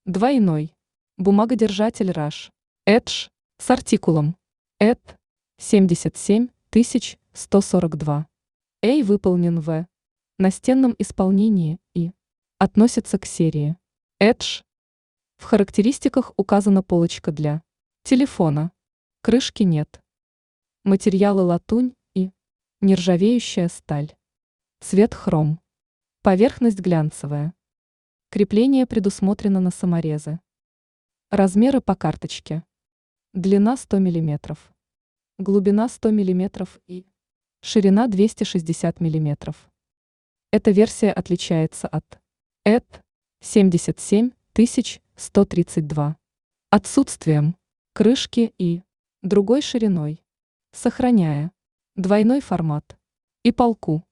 Двойной. Бумагодержатель Rush. Edge с артикулом ED 77142. A выполнен в настенном исполнении и относится к серии Edge. В характеристиках указана полочка для телефона. Крышки нет. Материалы латунь и нержавеющая сталь. Цвет хром. Поверхность глянцевая. Крепление предусмотрено на саморезы. Размеры по карточке. Длина 100 мм. Глубина 100 мм и ширина 260 мм. Эта версия отличается от ED 77132 отсутствием крышки и другой шириной, сохраняя двойной формат и полку.